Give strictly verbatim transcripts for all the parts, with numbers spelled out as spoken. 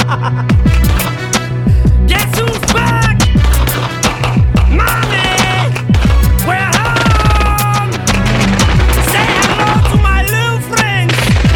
Guess who's back? Mommy, we're home. Say hello to my little friends.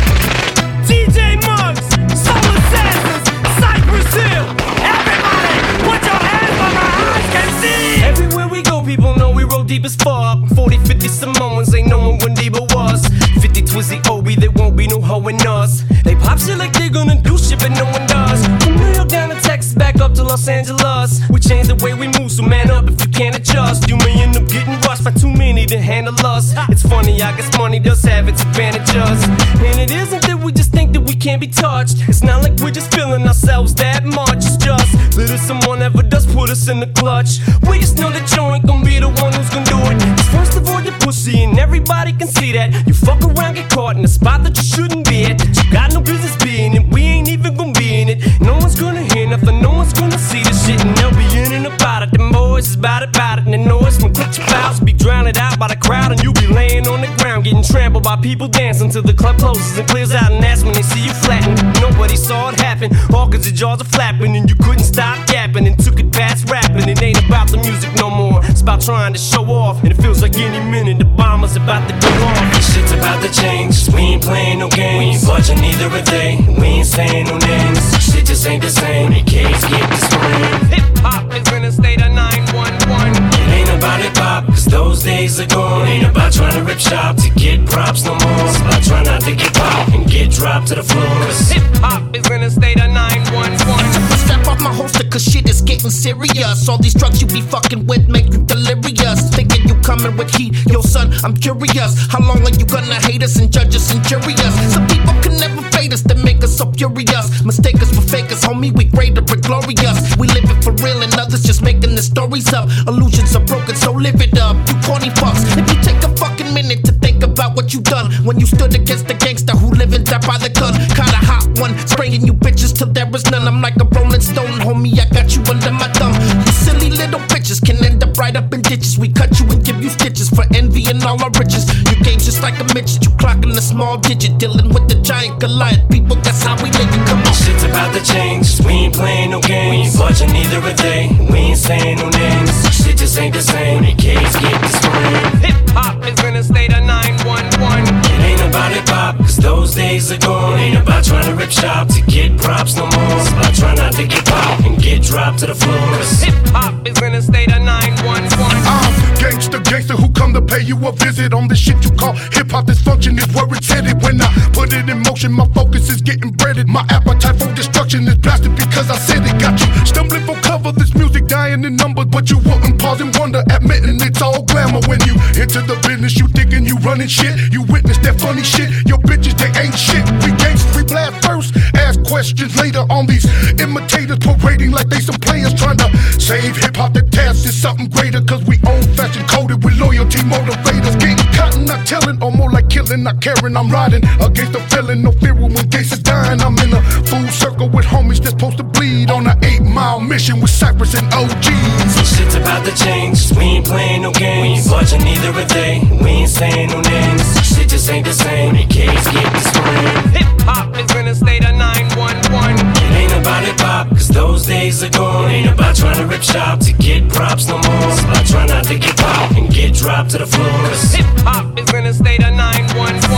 D J Muggs, Soul Assassins, Cypress Hill. Everybody, put your hands where my eyes can see. Everywhere we go, people know we roll deep as fuck. forty, fifty Samoans, ain't no one when deep was. fifty Twizzy Obi, there won't be no hoe in us. They pop shit like they're gonna do shit, but no one does. From New York down to Texas, back up to Los Angeles. We change the way we move, so man up if you can't adjust. You may end up getting rushed by too many to handle us. It's funny, I guess money does have its advantages. And it isn't that we just think that we can't be touched. It's not like we're just feeling ourselves that much. It's just that if someone ever does put us in the clutch, we just know that you ain't gonna be the one who's gonna do it. Cause first of all, you're pussy and everybody can see that. You fuck around, get caught in a spot that you shouldn't be at. You got no business being it, we ain't even gonna be in it. No one's gonna hear nothing, no one's gonna see the shit. And they'll be in and about it, them boys is about it, about it. And the noise from clutch your fouls be drowned out by the crowd. And you be laying on the ground, getting trampled by people dancing till the club closes and clears out. And that's when they see you flatten. Nobody saw it happen, all cause your jaws are flapping. And you couldn't stop yapping and took it past rapping. It ain't about the music no more, it's about trying to show off. And it feels like any minute the bomber's about to go off. This shit's about to change, we ain't playing no games. We ain't budging, neither are they, we ain't saying no names. Shit just ain't the same, the kids get the scream. Hip hop is in a state of nine one one. It ain't about hip hop, cause those days are gone. Ain't about trying to rip shop to get props no more. It's about trying not to get popped and get dropped to the floor. Hip hop is in a state of nine one one. Step off my holster cause shit is getting serious. All these drugs you be fucking with make you delirious. Thinking you coming with heat, yo son, I'm curious. How long are you gonna hate us and judge us and jury us? Some people can never fade us, they make us so furious. Mistake us for fakers, homie, we greater and glorious. We live it for real and others just making the stories up. Illusions are broken, so live it up, you corny fucks. If you take a fucking minute to think about what you done when you stood against the gangster who live and die by the gun. Kinda hot one, spraying you bitches till there is none. I'm like a rolling stone, homie, I got you under my thumb. You silly little bitches can end up right up in ditches. We cut you and give you stitches for envy and all our riches. Your game's just like a midget, you clocking a small digit, dealing with the giant Goliath. People, that's how we live it, come on. Shit's about to change, we ain't playing no games. We ain't budging, neither are they, we ain't saying no names. Shit just ain't the same, the kids get the scream. Hip hop is in a state of nine one one. It ain't about hip hop, cause those days are gone. Ain't about trying to rip shop to get props no more. It's about trying not to get popped and get dropped to the floor. Hip hop is in a state of nine one one. I'm gangster, gangster who come to pay you a visit on the shit you call hip hop. Dysfunction is where it's headed. When I put it in motion, my focus is getting breaded. My appetite for destruction is blasted because I said it. Got you stumbling for cover. This music dying in numbers, but you wouldn't pause and wonder, admitting it's all glamour. When you enter the business, you thinking you running shit. You witness that funny shit. Your bitches, they ain't shit. We gangsters, we blast first, ask questions later on these imitators parading like they some players trying to save hip hop. The task is something greater, cause we old fashioned coded with loyalty motivators. Getting cotton, not telling, or more like killing, not caring. I'm riding against the feeling, no fear when cases dying. I'm in a full circle with homies that's supposed to bleed on an eight mile mission with Cypress and O Gs. This shit's about to change, we ain't playing no games. We ain't budging, neither are they, we ain't saying no names. Shit just ain't the same, the kids get the scream. Hip hop is in a state of nine one one. It ain't about hip hop, cause those days are gone. Ain't about trying to rip shop to get props no more. It's about trying not to get popped and get dropped to the floor. Hip hop is in a state of nine one one.